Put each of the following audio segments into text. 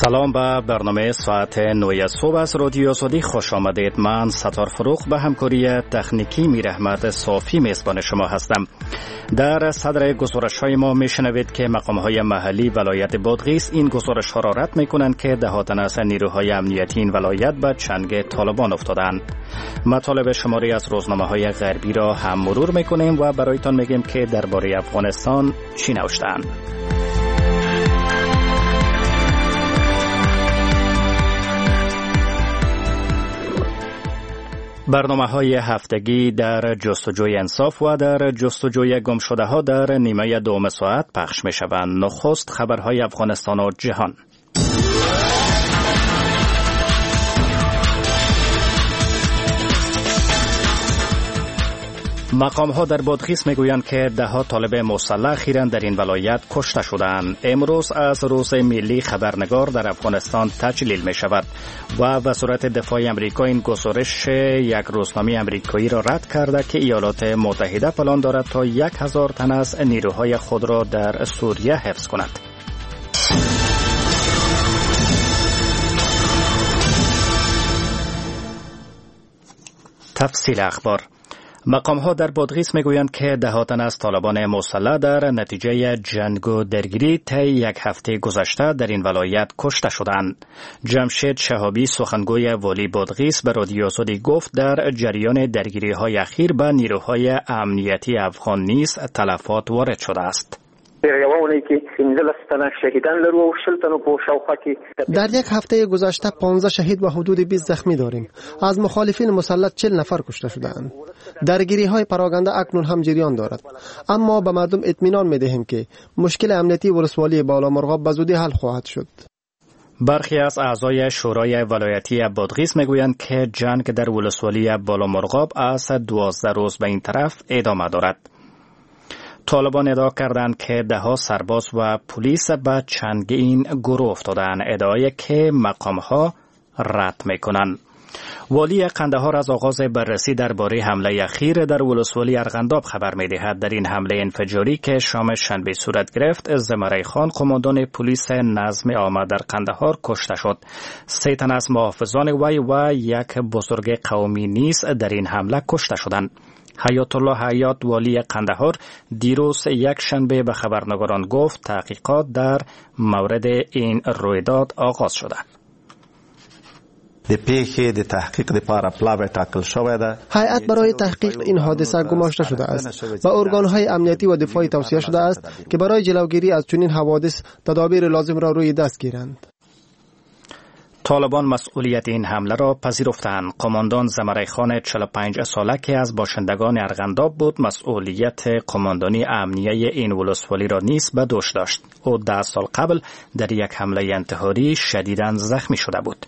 سلام به برنامه ساعت 9 صبح از رادیو آزادی خوش آمدید. من ستار فروغ به همکاری تکنیکی میرحمت صافی میزبان شما هستم. در صدر گزارش های ما میشنوید که مقام های محلی ولایت بادغیس این گزارش ها را رد میکنند که دهاتن از نیروهای امنیتی این ولایت به چنگ طالبان افتادند. مطالب شماری از روزنامه های غربی را هم مرور میکنیم و برایتان میگیم که درباره افغانستان چی نوشتند. برنامه‌های هفتگی در جستجوی انصاف و در جستجوی گمشده‌ها در نیمه دوم ساعت پخش می‌شوند. نخست خبرهای افغانستان و جهان. مقام‌ها در بادغیس میگویند که ده‌ها طالب مسلح اخیراً در این ولایت کشته شدند. امروز از روز ملی خبرنگار در افغانستان تجلیل می شود و وزارت دفاع امریکا این گزارش یک روزنامه امریکایی را رد کرده که ایالات متحده پلان دارد تا 1000 تن از نیروهای خود را در سوریه حفظ کند. تفصیل اخبار. مقام‌ها در بادغیس میگویند که دهاتن از طالبان مسلح در نتیجه جنگ و درگیری طی یک هفته گذشته در این ولایت کشته شدند. جمشید شهابی سخنگوی والی بادغیس به رادیو آزادی گفت در جریان درگیری‌های اخیر به نیروهای امنیتی افغان نیز تلفات وارد شده است. در یک هفته گذشته 15 شهید و حدود 20 زخمی داریم. از مخالفین مسلح 40 نفر کشته شدند. درگیری های پراکنده اکنون هم جریان دارد، اما به مردم اطمینان می دهیم که مشکل امنیتی ولسوالی بالامرغاب به زودی حل خواهد شد. برخی از اعضای شورای ولایتی بادغیس میگویند که جنگ در ولسوالی بالامرغاب از 12 روز به این طرف ادامه دارد. طالبان ادعا کردند که ده‌ها سرباز و پلیس به چنگ این گروه افتادند، ادعایی که مقام‌ها رد می‌کنند. والی قندهار از آغاز بررسی درباره حمله اخیر در ولسوالی ارغنداب خبر می‌دهد. در این حمله انفجاری که شام شنبه صورت گرفت، زمره خان قماندان پلیس نظم عامه در قندهار کشته شد. 3 تن از محافظان وی و یک بزرگ قومی نیز در این حمله کشته شدند. حیات الله حیات والی قندهار دیروز یک شنبه به خبرنگاران گفت تحقیقات در مورد این رویداد آغاز شده. هیئت برای تحقیق این حادثه گماشته شده است و ارگان‌های امنیتی و دفاعی توصیه شده است که برای جلوگیری از چنین حوادث تدابیر لازم را روی دست گیرند. طالبان مسئولیت این حمله را پذیرفتند. قماندان زمره خان 45 ساله که از باشندگان ارغنداب بود، مسئولیت قماندانی امنیه این ولسوالی را نیز به دوش داشت. او 10 سال قبل در یک حمله انتحاری شدیداً زخمی شده بود.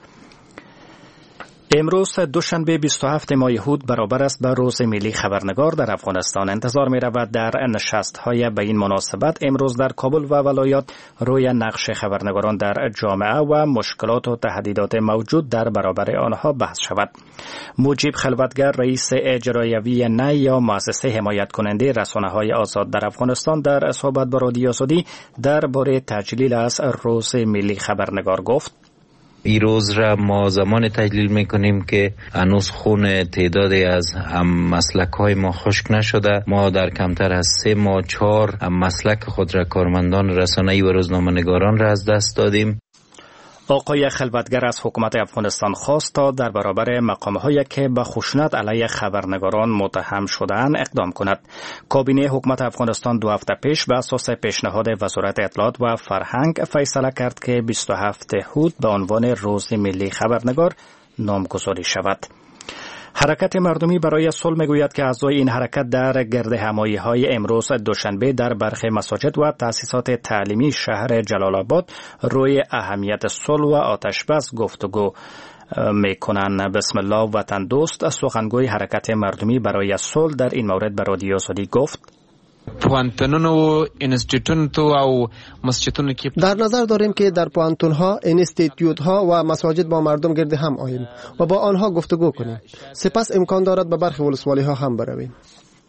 امروز دوشنبه 27 ماه یهود برابر است به روز ملی خبرنگار در افغانستان. انتظار می رود در نشست‌های به این مناسبت امروز در کابل و ولایات روی نقش خبرنگاران در جامعه و مشکلات و تهدیدات موجود در برابر آنها بحث شود. مجیب خلوتگر رئیس اجرایوی نی یا مؤسسه حمایت کننده رسانه‌های آزاد در افغانستان در صحبت با رادیو آزادی درباره تجلیل از روز ملی خبرنگار گفت: این روز را ما زمان تجلیل میکنیم که هنوز خون تعدادی از مسلک‌های ما خشک نشده. ما در کمتر از 3 ماه 4 مسلک خود را کارمندان رسانه‌ای و روزنامه‌نگاران را از دست دادیم. آقای خلوتگر از حکومت افغانستان خواست تا در برابر مقام‌هایی که به خشونت علیه خبرنگاران متهم شده‌اند اقدام کند. کابینه حکومت افغانستان 2 هفته پیش به اساس پیشنهاد وزارت اطلاعات و فرهنگ فیصله کرد که 27 هود به عنوان روز ملی خبرنگار نامگذاری شود. حرکت مردمی برای صلح میگوید که اعضای این حرکت در گرد همایی‌های امروز دوشنبه در برخی مساجد و تأسیسات تعلیمی شهر جلال آباد روی اهمیت صلح و آتش‌بس گفتگو میکنند. بسم الله وطن دوست سخنگوی حرکت مردمی برای صلح در این مورد به رادیو آزادی گفت: پوهنتونونو، انستیتوتونو او مسجدونو کې در نظر داریم که در پوهنتون‌ها، انستیتوت‌ها و مساجد با مردم گرد هم آییم و با آنها گفتگو کنیم. سپس امکان دارد به برخی ولسوالی‌ها هم برویم.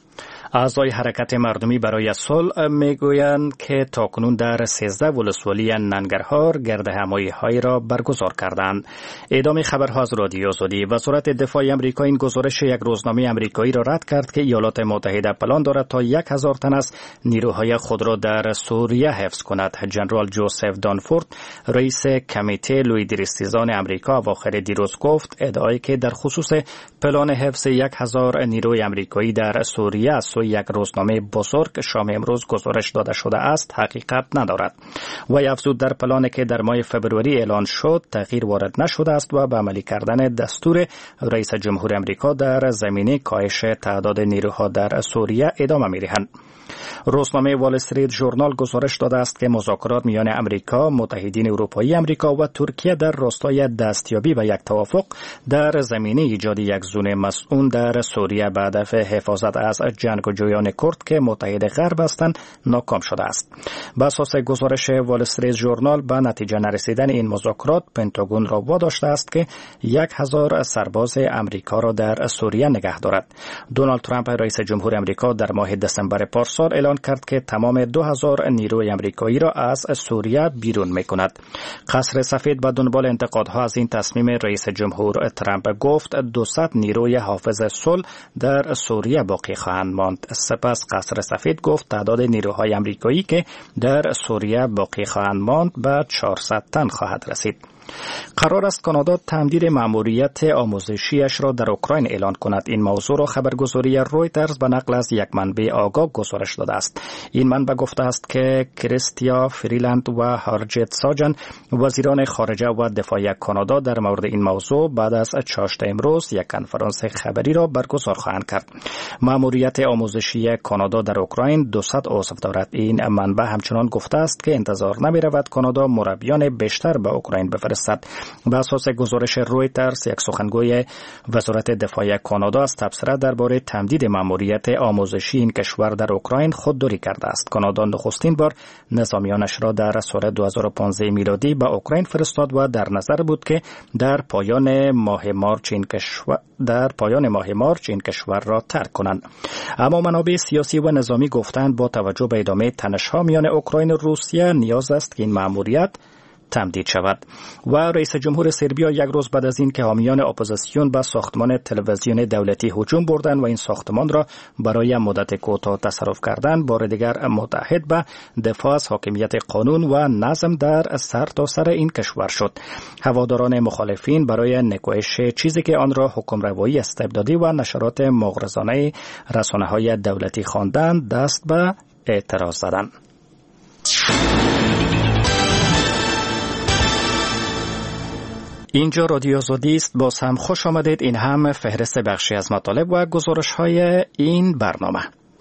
اعضای حرکت مردمی برای صلح میگویند که تاکنون در 13 ولسوالی ننگرهار گرد همایی‌هایی را برگزار کردند. ادامه خبرها از رادیو آزادی. وزارت دفاع آمریکا این گزارش یک روزنامه آمریکایی را رد کرد که ایالات متحده پلان دارد تا 1000 تن از نیروهای خود را در سوریه حفظ کند. جنرال جوزف دانفورد رئیس کمیته لویدریستیزان آمریکا اواخر دیروز گفت ادعایی که در خصوص پلان حفظ 1000 نیروی آمریکایی در سوریه از سوی یک روزنامه بزرگ شام امروز گزارش داده شده است حقیقت ندارد. وی افزود در پلانی که در ماه فبروری اعلان شد تغییر وارد نشده است و به عملی کردن دستور رئیس جمهور آمریکا در زمینه کاهش تعداد نیروها در سوریه ادامه می‌دهند. روزنامه وال استریت ژورنال گزارش داده است که مذاکرات میان آمریکا، متحدین اروپایی آمریکا و ترکیه در راستای دستیابی به یک توافق در زمینه ایجاد یک زون مسئول در سوریه به هدف حفاظت از جنگجویان کرد که متحد غرب هستند ناکام شده است. بر اساس گزارش وال استریت ژورنال به نتیجه نرسیدن این مذاکرات پنتاگون را واداشته است که 1000 سرباز آمریکا را در سوریه نگه دارد. دونالد ترامپ رئیس جمهور آمریکا در ماه دسامبر پارسال اعلان کرد که تمام 2000 نیروی آمریکایی را از سوریه بیرون می‌کند. قصر سفید به دنبال انتقادها از این تصمیم رئیس جمهور ترامپ گفت 200 نیروی حافظ صلح در سوریه باقی خواهند ماند. سپس قصر سفید گفت تعداد نیروهای آمریکایی که در سوریه باقی خواهند ماند به 400 تن خواهد رسید. قرار است کانادا تمدید مأموریت آموزشیش را در اوکراین اعلان کند. این موضوع را خبرگزاری رویترز به نقل از یک منبع آگاه گزارش داده است. این منبع گفته است که کریستیا فریلند و هارجت ساجن وزیران خارجه و دفاع کانادا در مورد این موضوع بعد از چاشت امروز یک کنفرانس خبری را برگزار خواهند کرد. مأموریت آموزشی کانادا در اوکراین 200 عضو دارد. این منبع همچنان گفته است که انتظار نمی‌رود کانادا مربیان بیشتر به اوکراین بفرستد. به اساس گزارش رویترز یک سخنگوی وزارت دفاع کانادا از تبصره درباره تمدید مأموریت آموزشی این کشور در اوکراین خودداری کرده است. کانادا نخستین بار نظامیانش را در سال 2015 میلادی به اوکراین فرستاد و در نظر بود که در پایان ماه مارچ این کشور را ترک کنند. اما منابع سیاسی و نظامی گفتند با توجه به ادامه تنش‌ها میان اوکراین و روسیه نیاز است که این مأموریت تمدید شود. و رئیس جمهور سربیا یک روز بعد از این که حامیان اپوزیسیون به ساختمان تلویزیون دولتی هجوم بردند و این ساختمان را برای مدت کوتاه تصرف کردند، بار دیگر متحد به دفاع از حاکمیت قانون و نظم در سرتاسر این کشور شد. هواداران مخالفین برای نکوهش چیزی که آن را حکمروایی استبدادی و نشرات مغرضانه رسانه‌های دولتی خواندند دست به اعتراض زدند. اینجا رادیو آزادی است. باز هم خوش آمدید. این هم فهرست بخشی از مطالب و گزارش‌های این برنامه.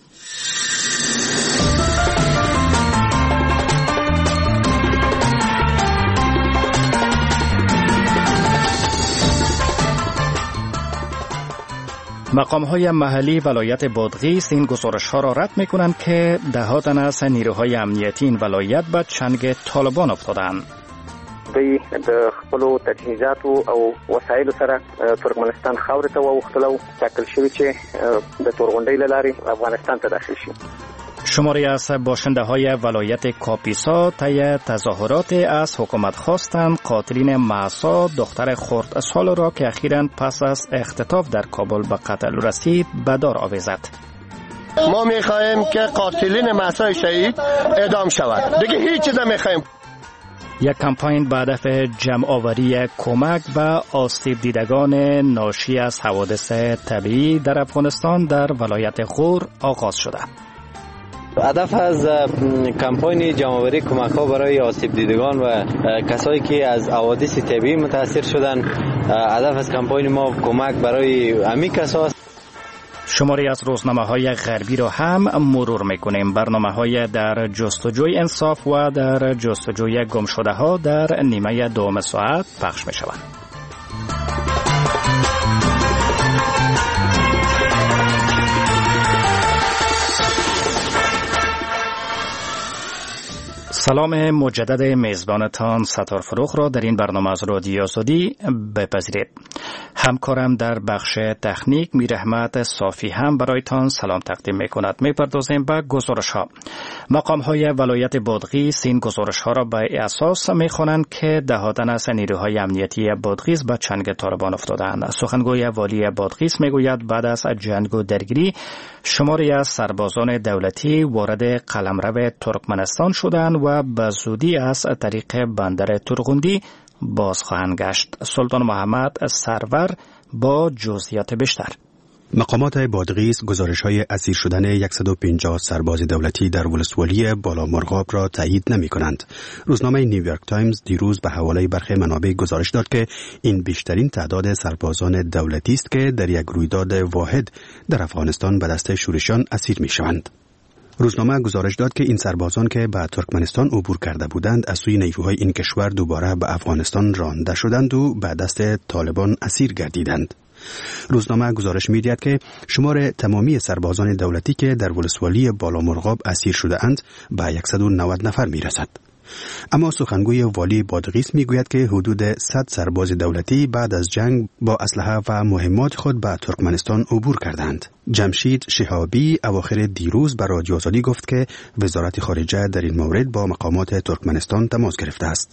مقام‌های محلی ولایت بادغیس این گزارش‌ها را رد می‌کنند که ده تن از نیروهای امنیتی این ولایت به چنگ طالبان افتادند. دوی د خپل تجهیزات او وسایل سره ترکمنستان خاور ته وختلو ټاکل شوی چې د تورغونډۍ لارې افغانستان ته داخل شي. شماری از باشنده‌های ولایت کاپیسا طی تظاهرات از حکومت خواستند قاتلین مهسا دختر خردسال را که اخیراً پس از اختطاف در کابل به قتل رسید به دار آویزد. ما می‌خواهیم که قاتلین مهسا شهید اعدام شود. دیگه هیچ چیز نمی‌خواهیم. یک کمپاین به هدف جمع‌آوری کمک و آسیب دیدگان ناشی از حوادث طبیعی در افغانستان در ولایت غور آغاز شده. هدف از کمپاین جمع‌آوری کمک‌ها برای آسیب دیدگان و کسایی که از حوادث طبیعی متاثر شدن، هدف از کمپاین ما کمک برای همین کسا است. شماری از روزنامه‌های غربی را هم مرور می‌کنیم. برنامه‌های در جستجوی انصاف و در جستجوی گمشده‌ها در نیمه دوم ساعت پخش می‌شوند. سلام مجدد میزبانتان ستار فروغ را در این برنامه از رادیو آزادی بپذیرید. همکارم در بخش تکنیک میرحمت صافی هم برایتان سلام تقدیم میکند. میپردازیم به گزارش ها. مقام های ولایت بادغیس این گزارش ها را به اساس میخوانند که دهاتن از نیروهای امنیتی بادغیس به چنگ طالبان افتادند. سخنگوی والی بادغیس میگوید بعد از جنگ و درگیری شماری از سربازان دولتی وارد قلمرو ترکمنستان شدند و به زودی از طریق بندر ترغوندی باز خواهند گشت. سلطان محمد سرور با جزئیات بیشتر. مقامات بادغیس گزارش‌های اسیر شدن 150 سرباز دولتی در ولسوالی بالامرغاب را تایید نمی‌کنند. روزنامه نیویورک تایمز دیروز به حواله برخی منابع گزارش داد که این بیشترین تعداد سربازان دولتی است که در یک رویداد واحد در افغانستان به دست شورشیان اسیر می‌شوند. روزنامه گزارش داد که این سربازان که به ترکمنستان عبور کرده بودند از سوی نیروهای این کشور دوباره به افغانستان رانده شدند و به دست طالبان اسیر گردیدند. روزنامه گزارش می‌دهد که شمار تمامی سربازان دولتی که در ولسوالی بالامرغاب اسیر شده اند به 190 نفر می‌رسد. اما سخنگوی والی بادغیس میگوید که حدود 100 سرباز دولتی بعد از جنگ با اسلحه و مهمات خود به ترکمنستان عبور کردند. جمشید شهابی اواخر دیروز به رادیو آزادی گفت که وزارت خارجه در این مورد با مقامات ترکمنستان تماس گرفته است.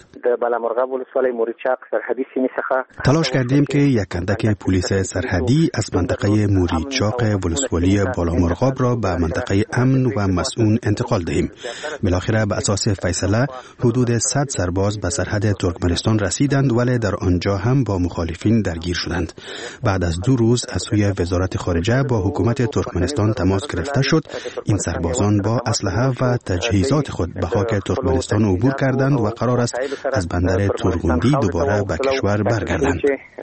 تلاش کردیم که یک اندک پلیس سرحدی از منطقه موریچاق ولسوالی بالامرغاب را به منطقه امن و مسئول انتقال دهیم. بالاخره به اساس فیصله حدود 100 سرباز به سرحد ترکمنستان رسیدند ولی در آنجا هم با مخالفین درگیر شدند. بعد از 2 روز از سوی وزارت خارجه با حکومت ترکمنستان تماس گرفته شد. این سربازان با اسلحه و تجهیزات خود به خاک ترکمنستان عبور کردند و قرار است از بندر ترغوندی دوباره به کشور برگردند.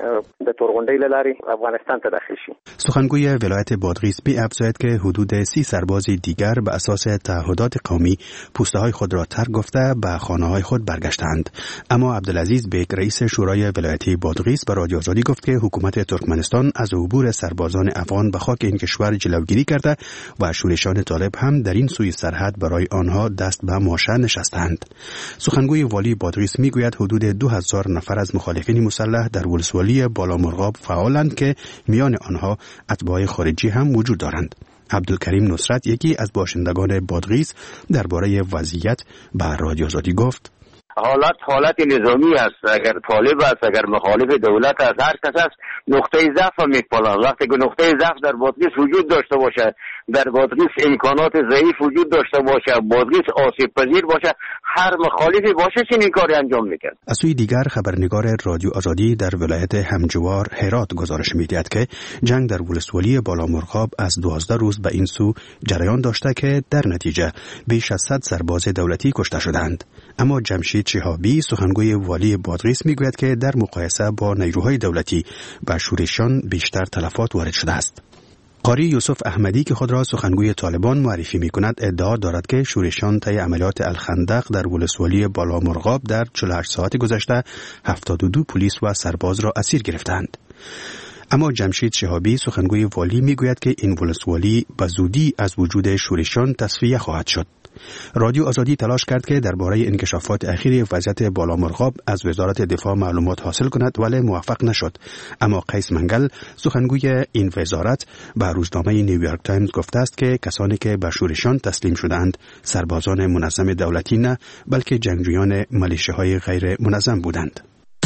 سخنگوی ولایت بادغیس افزاید که حدود 30 سرباز دیگر به اساس تعهدات قومی پوسته‌های خود را ترک گفته به خانه‌های خود برگشتند. اما عبدالعزیز بیگ رئیس شورای ولایتی بادغیس به رادیو آزادی گفت که حکومت ترکمنستان از عبور سربازان افغان به خاک این کشور جلوگیری کرده و شورشیان طالب هم در این سوی سرحد برای آنها دست به ماشه نشستند. سخنگوی والی بادغیس میگوید حدود 2000 نفر از مخالفین مسلح در ولسوالی بالامرغاب فعالند که میان آنها اتباع خارجی هم وجود دارند. عبدالکریم نصرت یکی از باشندگان بادغیس درباره وضعیت به رادیو آزادی گفت: حالت نظامی است. اگر طالب است، اگر مخالف دولت است، هر کس است نقطه ضعف میپالند. وقتی که نقطه ضعف در بادغیس وجود داشته باشه، در بادغیس امکانات ضعیف وجود داشته باشه، بادغیس آسیب پذیر باشه، هر مخالفی باشه چنین کاری انجام میکرد. از سوی دیگر خبرنگار رادیو آزادی در ولایت همجوار هرات گزارش میدهد که جنگ در ولسوالی بالامرغاب از 12 روز به این سو جریان داشته که در نتیجه بیش از 100 سرباز دولتی کشته شدند. اما جمشید شهابی سخنگوی والی بادغیس میگوید که در مقایسه با نیروهای دولتی و شورشیان بیشتر تلفات وارد شده است. قاری یوسف احمدی که خود را سخنگوی طالبان معرفی می‌کند ادعا دارد که شورشیان طی عملیات الخندق در ولسوالی بالامرغاب در 48 ساعت گذشته 72 پلیس و سرباز را اسیر گرفتند. اما جمشید شهابی سخنگوی والی میگوید که این ولسوالی به زودی از وجود شورشیان تصفیه خواهد شد. رادیو آزادی تلاش کرد که درباره انکشافات اخیر وضعیت بالامرغاب از وزارت دفاع معلومات حاصل کند ولی موفق نشد. اما قیس منگل سخنگوی این وزارت به روزنامه نیویورک تایمز گفته است که کسانی که به شورشیان تسلیم شدند سربازان منظم دولتی نه بلکه جنگجویان ملیشه‌های غیر منظم بودند.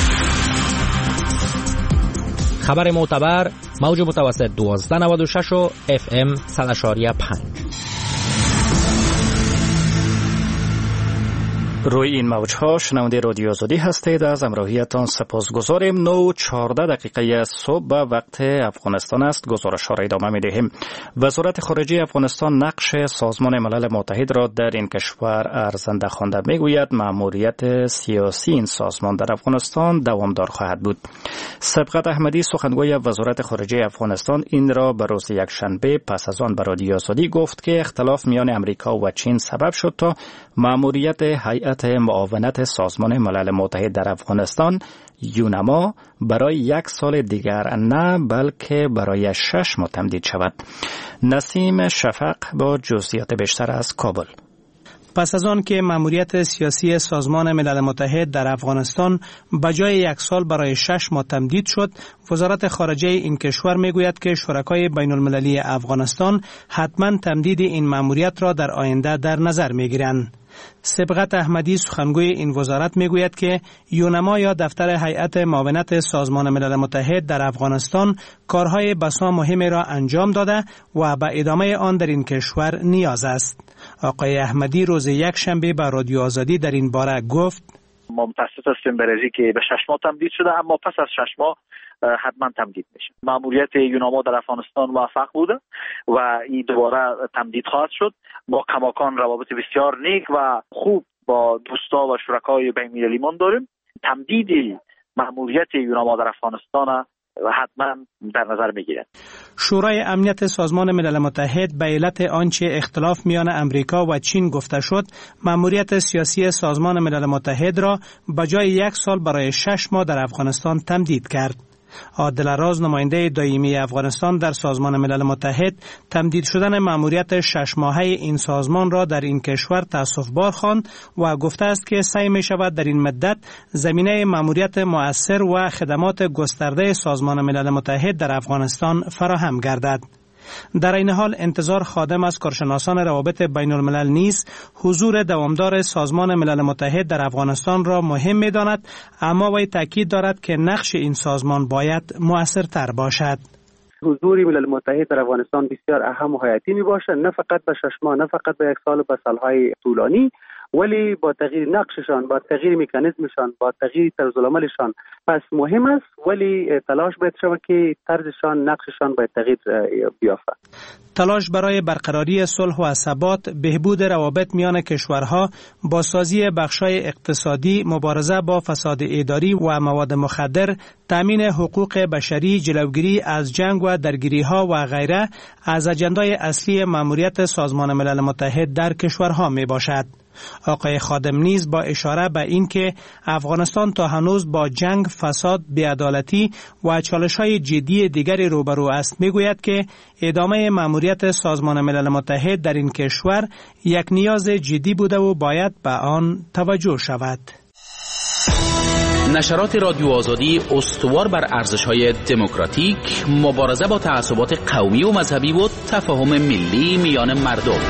خبر معتبر موج متوسط 1296 و FM 100.5. روی این موجها شنونده رادیو آزادی هستید. از همراهیتان سپاسگزاریم. 9:14 صبح به وقت افغانستان است. گزارش ها را ادامه می دهیم. وزارت خارجه افغانستان نقش سازمان ملل متحد را در این کشور ارزنده خوانده. می گوید مأموریت سیاسی این سازمان در افغانستان دوامدار خواهد بود. سبقت احمدی سخنگوی وزارت خارجه افغانستان این را به روز یکشنبه پس از آن به رادیو آزادی گفت که اختلاف میان امریکا و چین سبب شد تا مأموریت هیئت معاونت سازمان ملل متحد در افغانستان یونما برای 1 سال دیگر نه بلکه برای 6 ماه تمدید شود. نسیم شفق با جزئیات بیشتر از کابل. پس از آن که مأموریت سیاسی سازمان ملل متحد در افغانستان به جای 1 سال برای 6 ماه تمدید شد، وزارت خارجه این کشور میگوید که شرکای بین المللی افغانستان حتما تمدید این مأموریت را در آینده در نظر میگیرند. سبقت احمدی سخنگوی این وزارت میگوید که یونما یا دفتر هیئت معاونت سازمان ملل متحد در افغانستان کارهای بسا مهمی را انجام داده و به ادامه آن در این کشور نیاز است. آقای احمدی روز یکشنبه به رادیو آزادی در این باره گفت: ما متاسف هستیم برای که به 6 ماه تمدید شده، اما پس از 6 ماه حتما تمدید میشه. مأموریت یونما در افغانستان موفق بوده و این دوباره تمدید خواهد شد. با کماکان روابط بسیار نیک و خوب با دوستا و شرکای بین المللی من داریم. تمدید مأموریت یونما در افغانستان حتما در نظر میگیرد. شورای امنیت سازمان ملل متحد به علت آنچه اختلاف میان امریکا و چین گفته شد، مأموریت سیاسی سازمان ملل متحد را به جای 1 سال برای 6 ماه در افغانستان تمدید کرد. عادل راز، نماینده دائمی افغانستان در سازمان ملل متحد، تمدید شدن مأموریت 6 ماهه این سازمان را در این کشور تأسف‌بار خواند و گفته است که سعی می شود در این مدت زمینه مأموریت مؤثر و خدمات گسترده سازمان ملل متحد در افغانستان فراهم گردد. در این حال انتظار خادم از کارشناسان روابط بین الملل نیز حضور دوامدار سازمان ملل متحد در افغانستان را مهم می داند، اما وی تاکید دارد که نقش این سازمان باید مؤثرتر باشد. حضور ملل متحد در افغانستان بسیار اهم و حیاتی می باشد، نه فقط به 6 ماه، نه فقط به 1 سال و به سالهای طولانی، ولی با تغییر نقششان، با تغییر مکانیزمشان، با تغییر طرز العملشان پس مهم است، ولی تلاش باید شود که طرزشان، نقششان باید تغییر بیافته. تلاش برای برقراری صلح و ثبات، بهبود روابط میان کشورها، بازسازی بخش‌های اقتصادی، مبارزه با فساد اداری و مواد مخدر، تامین حقوق بشری، جلوگیری از جنگ و درگیری‌ها و غیره از اجندای اصلی مأموریت سازمان ملل متحد در کشورها میباشد. آقای خادم نیز با اشاره به این که افغانستان تا هنوز با جنگ، فساد، بی‌عدالتی و چالش‌های جدی دیگری روبرو است میگوید که ادامه مأموریت سازمان ملل متحد در این کشور یک نیاز جدی بوده و باید به آن توجه شود. نشرات رادیو آزادی استوار بر ارزش‌های دموکراتیک، مبارزه با تعصبات قومی و مذهبی و تفاهم ملی میان مردم.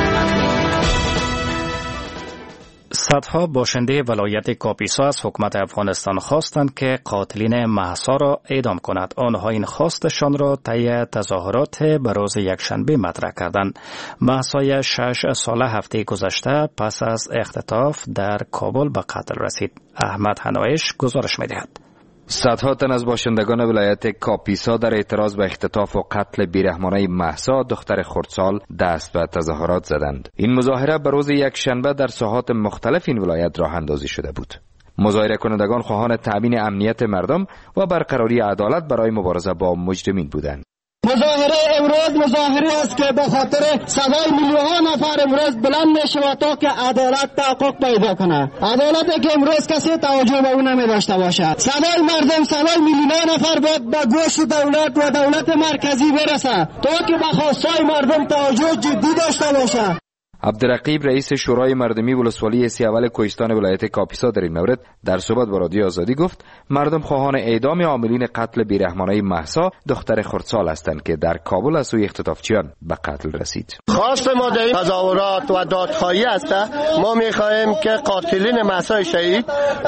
صدها باشنده ولایت کاپیسا از حکومت افغانستان خواستند که قاتلین مهسا را اعدام کند. آنها این خواستشان را طی تظاهرات به روز یکشنبه مطرح کردند. مهسای 6 ساله هفته گذشته پس از اختطاف در کابل به قتل رسید. احمد حنایش گزارش می‌دهد. صدها تن از باشندگان ولایت کاپیسا در اعتراض به اختطاف و قتل بیرحمانه مهسا دختر خردسال دست به تظاهرات زدند. این مظاهره به روز یکشنبه در ساحات مختلف این ولایت راه اندازی شده بود. مظاهره کنندگان خواهان تأمین امنیت مردم و برقراری عدالت برای مبارزه با مجرمین بودند. مظاهره امروز مظاهره است که به خاطر صدای میلیون نفر امروز بلند میشه تا که عدالت تحقق پیدا کنه. عدالتی که امروز کسی توجه به اون نمیداشته باشد. صدای مردم، صدای میلیون نفر باید به گوش دولت و دولت مرکزی برسه تا که به خواستای مردم توجه جدی داشته باشه. عبدالرقیب رئیس شورای مردمی ولسوالی سیاول کوهستان ولایت کاپیسا در این مورد در صحبت با رادیو آزادی گفت مردم خواهان اعدام عاملین قتل بیرحمانه مهسا دختر خردسال هستند که در کابل از سوی اختطافچیان به قتل رسید. خواست ما در این تظاهرات و دادخواهی است، ما می‌خواهیم که قاتلین مهسا شهید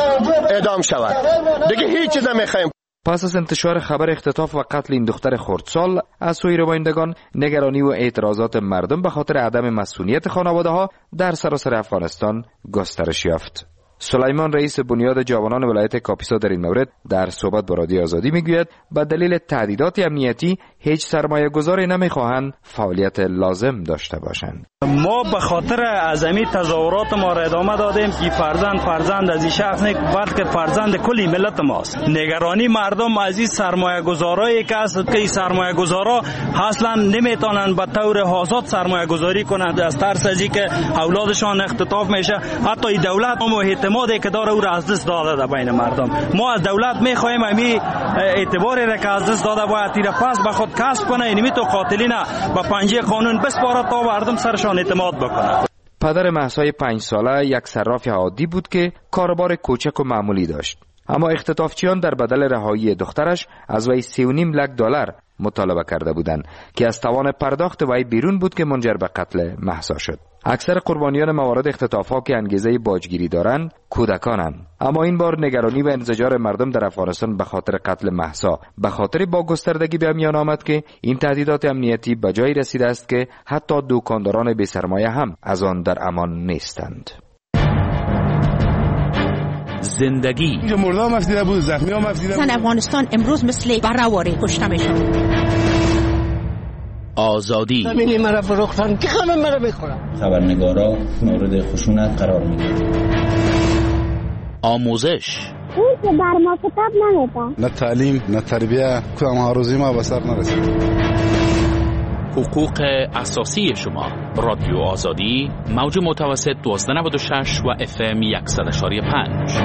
اعدام شود. دیگه هیچ چیز نمی‌خواهیم. پس از انتشار خبر اختطاف و قتل این دختر خردسال از سوی روایندگان، نگرانی و اعتراضات مردم به خاطر عدم مسئولیت خانواده‌ها در سراسر افغانستان گسترش یافت. سلیمان رئیس بنیاد جوانان ولایت کاپیسا در این مورد در صحبت با رادیو آزادی میگوید به دلیل تهدیدات امنیتی هیچ سرمایه گذاری نمیخواهند فعالیت لازم داشته باشند. ما به خاطر از این تظاهرات ما را ادامه دادیم که فرزند از این شخص نیست بلکه فرزند کلی ملت ماست. نگرانی مردم از این سرمایه گذارایی که است که این سرمایه گذارا اصلا نمیتونن به طور آزاد سرمایه گذاری کنند از ترس از اینکه اولادشان اختطاف میشه. حتی دولت هم اعتمادی که داره او را از دست داده در بین مردم. ما از دولت میخواهیم همین اعتباری را که از دست داده باید تیر پس به خود کسب کنه، اینمی تو قاتلین به پنجه قانون بسپاره تا مردم سرشان اعتماد بکنه. پدر مهسا 5 ساله یک صراف عادی بود که کاروبار کوچک و معمولی داشت. اما اختطافچیان در بدل رهایی دخترش از وی 3.5 لک دلار مطالبه کرده بودند که از توان پرداخت وی بیرون بود که منجر به قتل مهسا شد. اکثر قربانیان موارد اختطاف‌ها که انگیزه باجگیری دارند کودکانند. اما این بار نگرانی و انزجار مردم در افغانستان به خاطر قتل مهسا به خاطر با گستردگی به میان آمد که این تهدیدات امنیتی به جایی رسیده است که حتی دکانداران بی سرمایه هم از آن در امان نیستند. زندگی مردم افزیده بود، زخمی هم افزیده بود. افغانستان امروز مثل برآوری کشته میشن. آزادی همینی مرا فروختن که همه مرا بخورن. خبرنگارا مورد خشونت قرار میگیرن. آموزش اون که بر ما کتاب نمیده. نه تعلیم نه تربیه که ما روزی ما به سر نرسید. حقوق اساسی شما. رادیو آزادی موج متوسط 1296 و FM 100.5.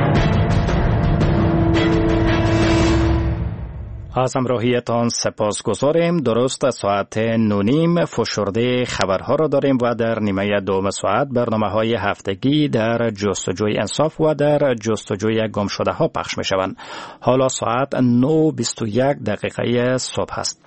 از همراهیتان سپاسگزاریم. درست ساعت 9:30 فشرده خبرها را داریم و در نیمه دوم ساعت برنامه‌های هفتگی در جستجوی انصاف و در جستجوی گمشده ها پخش می شوند. حالا ساعت 9:21 صبح است.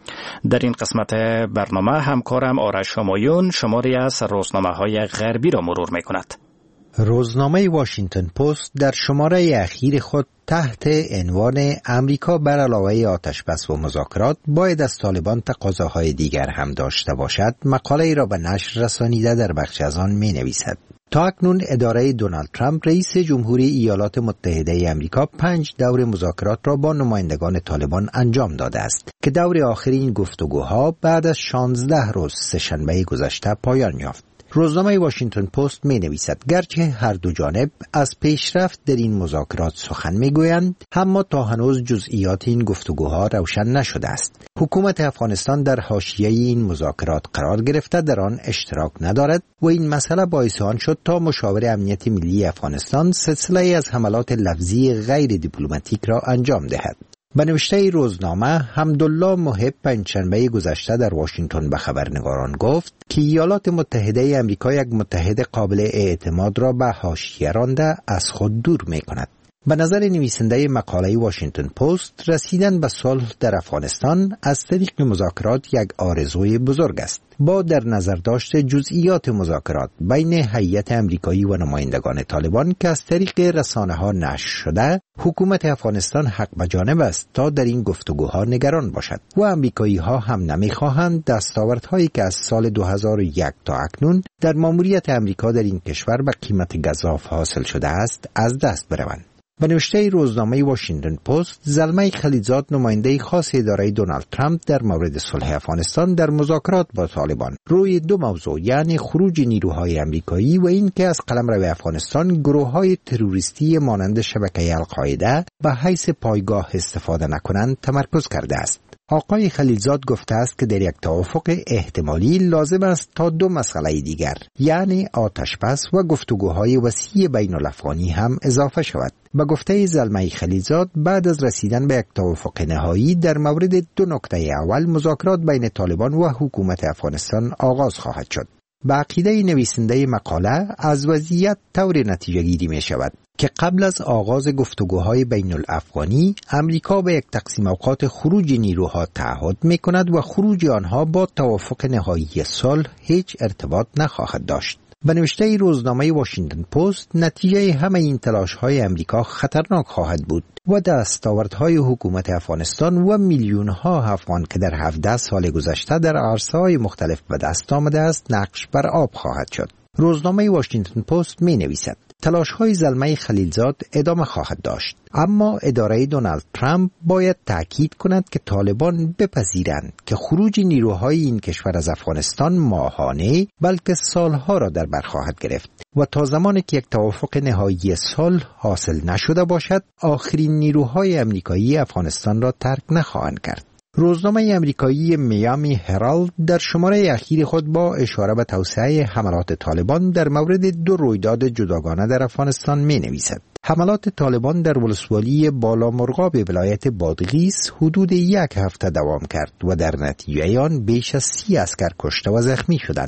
در این قسمت برنامه همکارم آرش همایون شماری از روزنامه‌های غربی را مرور می کند. روزنامه واشنگتن پست در شماره اخیر خود تحت عنوان امریکا بر علاوه آتشبس و مذاکرات باید از طالبان تقاضاهای دیگر هم داشته باشد مقاله‌ای را به نشر رسانیده در بخش از آن می نویسد. تا اکنون اداره دونالد ترامپ رئیس جمهوری ایالات متحده امریکا 5 دور مذاکرات را با نمایندگان طالبان انجام داده است که دور آخر این گفتگوها بعد از 16 روز سه‌شنبه گذشته پایان یافت. روزنامه واشنگتن پست می نویسد گرچه هر دو جانب از پیشرفت در این مذاکرات سخن می گویند، اما تا هنوز جزئیات این گفتگوها روشن نشده است. حکومت افغانستان در حاشیه این مذاکرات قرار گرفته در آن اشتراک ندارد و این مسئله باعث آن شد تا مشاور امنیت ملی افغانستان سلسله از حملات لفظی غیر دیپلماتیک را انجام دهد. به نوشته روزنامه حمدالله محب پنجشنبه گذشته در واشنگتن به خبرنگاران گفت که ایالات متحده امریکا یک متحد قابل اعتماد را به حاشیه رانده از خود دور می کند. به نظر نویسنده مقاله واشنگتن پست رسیدن به صلح در افغانستان از طریق مذاکرات یک آرزوی بزرگ است. با در نظر داشت جزئیات مذاکرات بین هیئت امریکایی و نمایندگان طالبان که از طریق رسانه‌ها نشر شده، حکومت افغانستان حق به جانب است تا در این گفتگوها نگران باشد و امریکایی‌ها هم نمی‌خواهند دستاوردهایی که از سال 2001 تا اکنون در ماموریت امریکا در این کشور به قیمت گزاف حاصل شده است از دست بروند. به نوشته روزنامه واشنگتن پست، زلمه خلیلزاد نماینده خاص اداره دونالد ترامپ در مورد صلح افغانستان در مذاکرات با طالبان روی دو موضوع یعنی خروج نیروهای امریکایی و این که از قلمرو افغانستان گروه‌های تروریستی مانند شبکه القاعده به حیث پایگاه استفاده نکنند تمرکز کرده است. آقای خلیلزاد گفته است که در یک توافق احتمالی لازم است تا دو مسئله دیگر یعنی آتشبس و گفتگوهای وسیع بین الافغانی هم اضافه شود. به گفته زلمه خلیلزاد بعد از رسیدن به یک توافق نهایی در مورد دو نکته اول مذاکرات بین طالبان و حکومت افغانستان آغاز خواهد شد. به عقیده نویسنده مقاله از وضعیت طور نتیجه گیری می شود که قبل از آغاز گفتگوهای بین الافغانی امریکا به یک تقسیم اوقات خروج نیروها تعهد می کند و خروج آنها با توافق نهایی صلح هیچ ارتباط نخواهد داشت. به نوشته روزنامه واشنگتن پست نتیجه همه این تلاش‌های امریکا خطرناک خواهد بود و دستاوردهای حکومت افغانستان و میلیون‌ها افغان که در 17 سال گذشته در عرصه‌های مختلف به دست آمده است نقش بر آب خواهد شد. روزنامه واشنگتن پست می‌نویسد تلاش‌های زلمه خلیلزاد ادامه خواهد داشت، اما اداره دونالد ترامپ باید تأکید کند که طالبان بپذیرند که خروج نیروهای این کشور از افغانستان ماهانه بلکه سالها را در بر خواهد گرفت و تا زمانی که یک توافق نهایی صلح حاصل نشده باشد آخرین نیروهای امریکایی افغانستان را ترک نخواهند کرد. روزنامه امریکایی میامی هرالد در شماره اخیر خود با اشاره به توسعه حملات طالبان در مورد دو رویداد جداگانه در افغانستان می نویسد. حملات طالبان در ولسوالی بالامرغاب ولایت بادغیس حدود 1 هفته دوام کرد و در نتیجه آن بیش از 30 عسکر کشته و زخمی شدند.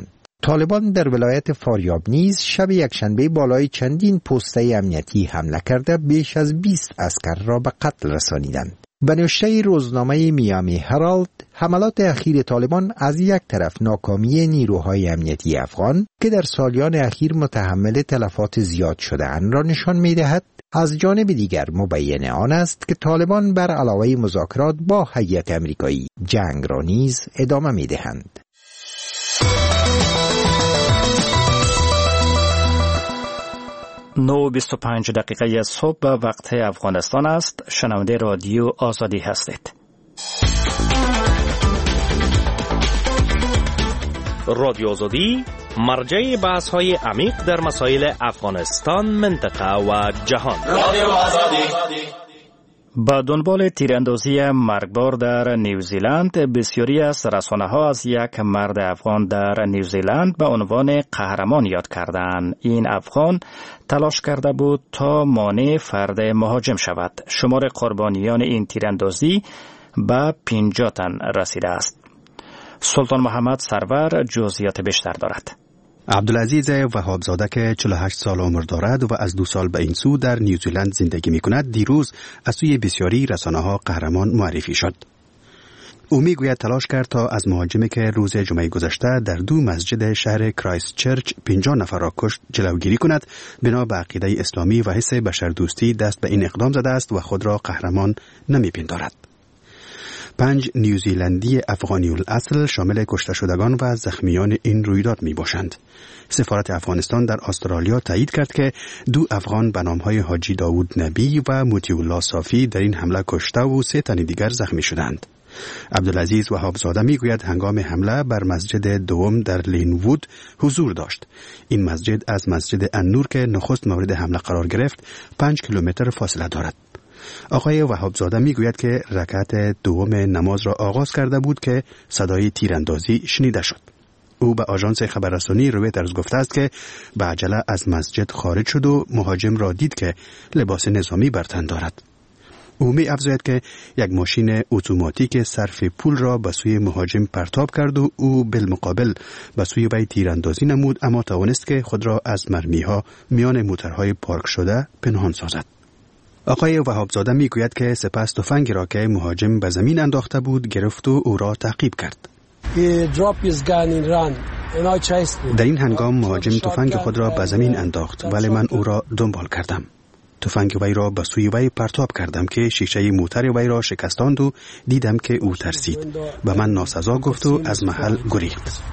طالبان در ولایت فاریاب نیز شب یکشنبه بالای چندین پسته امنیتی حمله کرده بیش از 20 عسکر را به قتل رسانیدند. به نوشته روزنامه میامی هرالد، حملات اخیر طالبان از یک طرف ناکامی نیروهای امنیتی افغان که در سالیان اخیر متحمل تلفات زیاد شده‌اند را نشان می‌دهد، از جانب دیگر مبین آن است که طالبان بر علاوه مذاکرات با هیئت امریکایی جنگ را نیز ادامه می‌دهند. 9:25 دقیقه صبح به وقت افغانستان است. شنونده رادیو آزادی هستید. رادیو آزادی مرجع بحث‌های عمیق در مسائل افغانستان، منطقه و جهان. رادیو آزادی. با دنبال تیراندازی مرگبار در نیوزیلند، بسیاری از رسانه‌ها از یک مرد افغان در نیوزیلند به عنوان قهرمان یاد کردند. این افغان تلاش کرده بود تا مانع فرد مهاجم شود. شمار قربانیان این تیراندازی به 50 تن رسیده است. سلطان محمد سرور جزئیات بیشتر دارد. عبدالعزیز وهابزاده که 48 سال عمر دارد و از 2 سال به این سو در نیوزیلند زندگی می کند، دیروز از سوی بسیاری رسانه‌ها قهرمان معرفی شد. او می گوید تلاش کرد تا از مهاجمی که روز جمعه گذشته در 2 مسجد شهر کرایست چرچ 50 نفر را کشت جلوگیری کند. بنا به عقیده اسلامی و حس بشردوستی دست به این اقدام زده است و خود را قهرمان نمی پندارد. 5 نیوزیلندی افغانی الاصل شامل کشته شدگان و زخمیان این رویداد می باشند. سفارت افغانستان در استرالیا تایید کرد که 2 افغان به نامهای حاجی داوود نبی و موتی الله صافی در این حمله کشته و 3 تن دیگر زخمی شدند. عبدالعزیز وهابزاده می گوید هنگام حمله بر مسجد دوم در لینوود حضور داشت. این مسجد از مسجد النور که نخست مورد حمله قرار گرفت 5 کیلومتر فاصله دارد. آقای وهابزاده می گوید که رکعت دوم نماز را آغاز کرده بود که صدای تیراندازی شنیده شد. او به آژانس خبررسانی رویترز گفته است که به عجله از مسجد خارج شد و مهاجم را دید که لباس نظامی بر تن دارد. او می افزاید که یک ماشین اتوماتیک صرف پول را به سوی مهاجم پرتاب کرد و او بالمقابل به سوی وی تیراندازی نمود، اما توانست که خود را از مرمی‌ها میان موترهای پارک شده پنهان سازد. آقای وهابزاده می گوید که سپس تفنگی را که مهاجم به زمین انداخته بود گرفت و او را تعقیب کرد. در این هنگام مهاجم تفنگ خود را به زمین انداخت ولی من او را دنبال کردم. تفنگ وی را به سوی وی پرتاب کردم که شیشه موتر وی را شکستاند و دیدم که او ترسید. به من ناسزا گفت و از محل گریخت.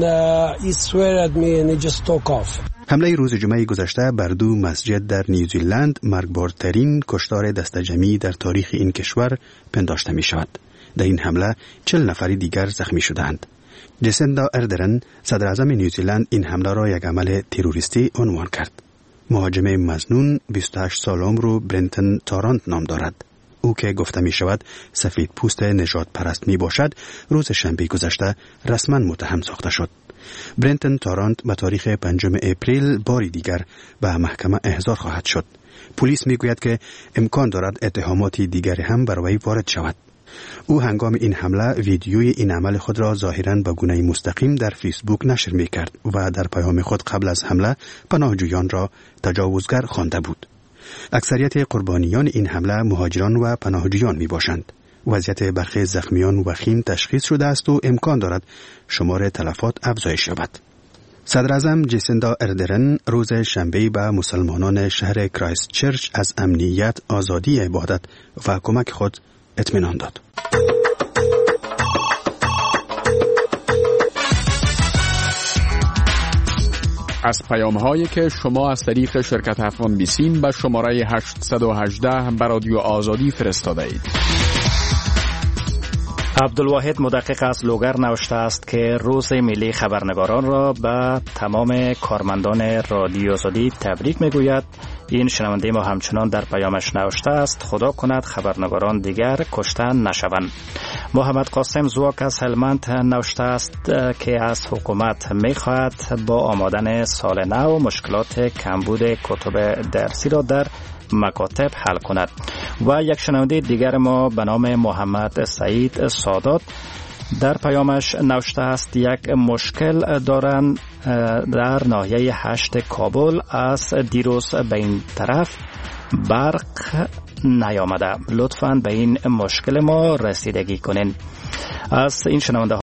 حمله روز جمعه گذشته بر 2 مسجد در نیوزیلند مرگبارترین کشتار دسته جمعی در تاریخ این کشور پنداشته می شود. در این حمله 40 نفر دیگر زخمی شدند. جسیندا اردرن صدر اعظم نیوزیلند این حمله را یک عمل تروریستی عنوان کرد. مهاجم مظنون 28 سال عمر و برنتن تارانت نام دارد. او که گفته می شود سفید پوست نژاد پرست می باشد، روز شنبه گذشته رسما متهم ساخته شد. برنتن تارانت به تاریخ 5 اپریل باری دیگر به محکمه احضار خواهد شد. پلیس می گوید که امکان دارد اتهاماتی دیگری هم بر وی وارد شود. او هنگام این حمله ویدیوی این عمل خود را ظاهراً به گونه مستقیم در فیسبوک نشر می کرد و در پیام خود قبل از حمله پناهجویان را تجاوزگر خوانده بود. اکثریت قربانیان این حمله مهاجران و پناهجویان می باشند. وضعیت برخی زخمیان وخیم تشخیص شده است و امکان دارد شمار تلفات افزایش یابد. صدر اعظم جسیندا اردرن روز شنبه به مسلمانان شهر کرایست چرچ از امنیت، آزادی عبادت و کمک خود اطمینان داد. از پیام‌هایی که شما از طریق شرکت افغان بیسیم به شماره 818 به رادیو آزادی فرستاده اید. عبدالواحد مدقق از لوگر نوشته است که روز ملی خبرنگاران را به تمام کارمندان رادیو آزادی تبریک میگوید. این شنونده ما همچنان در پیامش نوشته است خدا کند خبرنگاران دیگر کشته نشوند. محمد قاسم زواک از هلمند نوشته است که از حکومت میخواهد با آمدن سال نو مشکلات کمبود کتب درسی را در مکاتب حل کند. و یک شنونده دیگر ما به نام محمد سعید سادات در پیامش نوشته است یک مشکل دارند در ناحیه 8 کابل از دیروز به این طرف برق نیامده. لطفاً به این مشکل ما رسیدگی کنین. از این شنونده